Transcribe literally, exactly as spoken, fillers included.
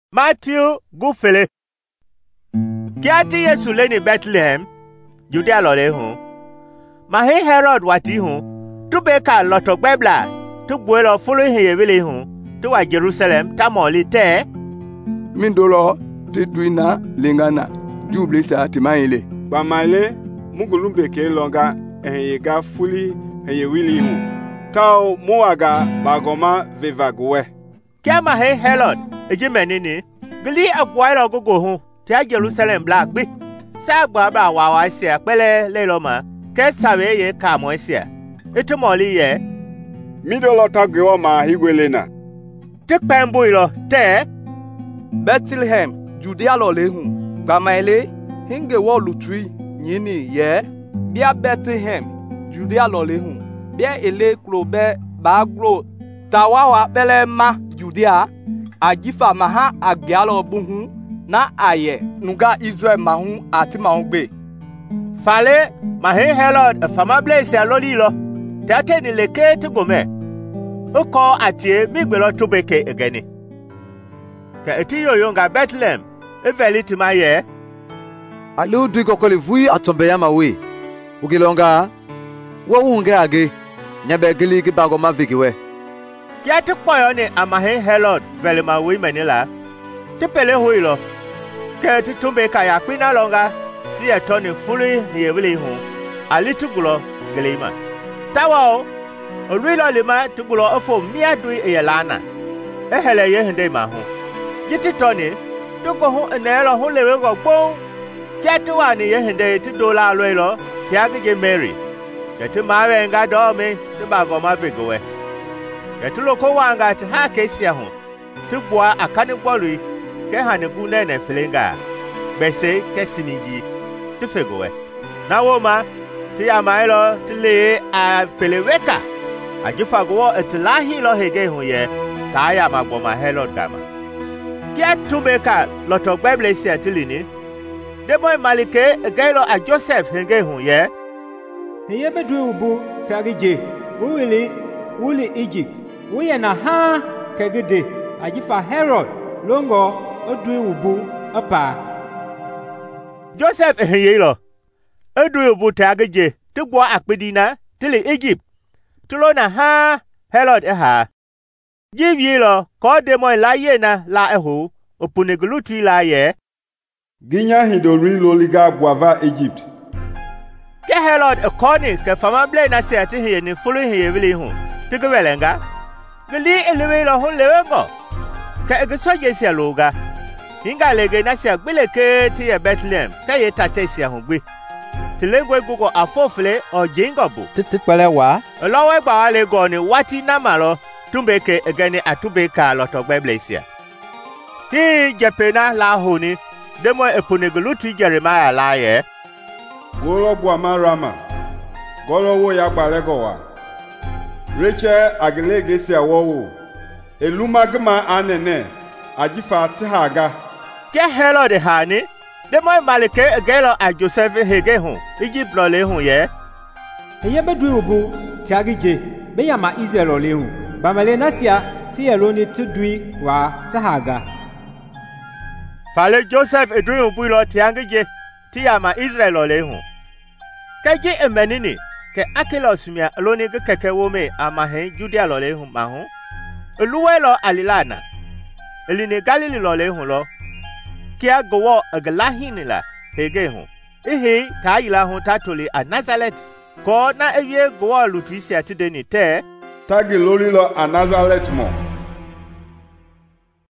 Matthew gufele. Kiati Yesu leni Bethlehem, Judea lole hun. Mahi Herod wati hun, tu beka loto gbebla, tu buelo fulu hiye wili hun, tu wa Jerusalem tamoli te. Mindolo te duina lingana, jublisa timaile. Ba maile, mugulumbe ke longa, enye ga fuli hiye wili hun. Tao muaga bagoma vivagwe. Kia mahi Herod, eji menini, gili agwailo gogo hun, tia Jerusalem black bi. Sa agba bra wawa sia pele leloma, ke sawe ye kamo sia. Itu moli ye. Midolo tagwa ma higwelena. Tik pembu ilo, te. Bethlehem, Judea lo lehun. Gamaile, hinge wo lutui, nyini ye. Bia Bethlehem, Judea lo lehun. Bia ele klobe baglo. Tawawa pele ma Judea. Ajifa maha agbialo buhun. Na aye, nuga Israel mahun ati mahungbe. Fale, mahi Herod fama blaze aloli lo. Tate ni leke tugome. Uko atie migbelo tubeke egeni. Ka eti yoyonga Bethlehem, eveli timaye. Alu dui kokole vui atombe yama we. Ugilonga, wa unge age, nyabe gili kibago mavigiwe. Kia tukpoyo ni amahi Herod veli mawi menila. Tipele huilo. Ke titumbe ka ya kwina longa ti etoni fuli yewili hu ali tugulo gelima tawo olwilo lima tugulo ofo miadu eyelana ehele ye hende ma hu yiti toni tugo hu enelo hu lewe go gbon ketu ani ye hende ti dola lwelo ti agije Mary ketu mawe nga do mi ti bago ma figowe ketu loko wanga ti ha kesia hu tubua akani gbolu ke hanigu nene filinga bese kesiniji tifegowe na woma ti amailo ti le a peleweka ajifago etlahi lo hege huye ta ya magboma Herod gama kia tumeka loto bible si atilini deboy malike gailo a Joseph hege huye hiye bedu ubu tagije wuli wuli Egypt wuye na ha kegede ajifa Herod longo odu ubu apa Joseph ehiyelo odu ubu tagije tugbo akpedina tili Egypt tulona ha Herod eha jivilo ko demo laye na la ehu opunegulutu la ye Ginya hidori loliga guava Egypt ke Herod ekoni ke fama ble na se ati hiye ni fulu hiye wili hu tigewelenga gili elewelo hu lewengo ka egeso yesi aloga hinga lege na sia gbeleke ti ye Bethlehem ka ye tate sia hu gbe tilengwe gugo afofle o jingobu titikpele wa olowe gba le go ni wati na malo tumbeke egeni atubeka loto gbeblesia hi jepena la honi demo eponegulutu Jeremiah la ye Golo bua marama Golo wo ya gbalego wa Rachel agilege sia wo elumagma anene ajifa tihaga ke Herod hani demo malike gelo a Joseph hege hu Egypt lo le hu ye hiye bedu ubu tagije be yama Israel le hu bamale nasia ti eloni tudui wa tahaga Fale Joseph edun ubu lo tiangije ti yama Israel lo le hu kaje emenini ke Akelos mia loni ge keke wome amahen Judea lo le hu ma hu Oluwelo alilana eline Galili lo le hu lo kia gowo aglahin la hege hu ehe ta yila hu tatoli a Nazareth ko na ewie gowo lutu isi atide ni te Tagi lori lo a Nazareth mo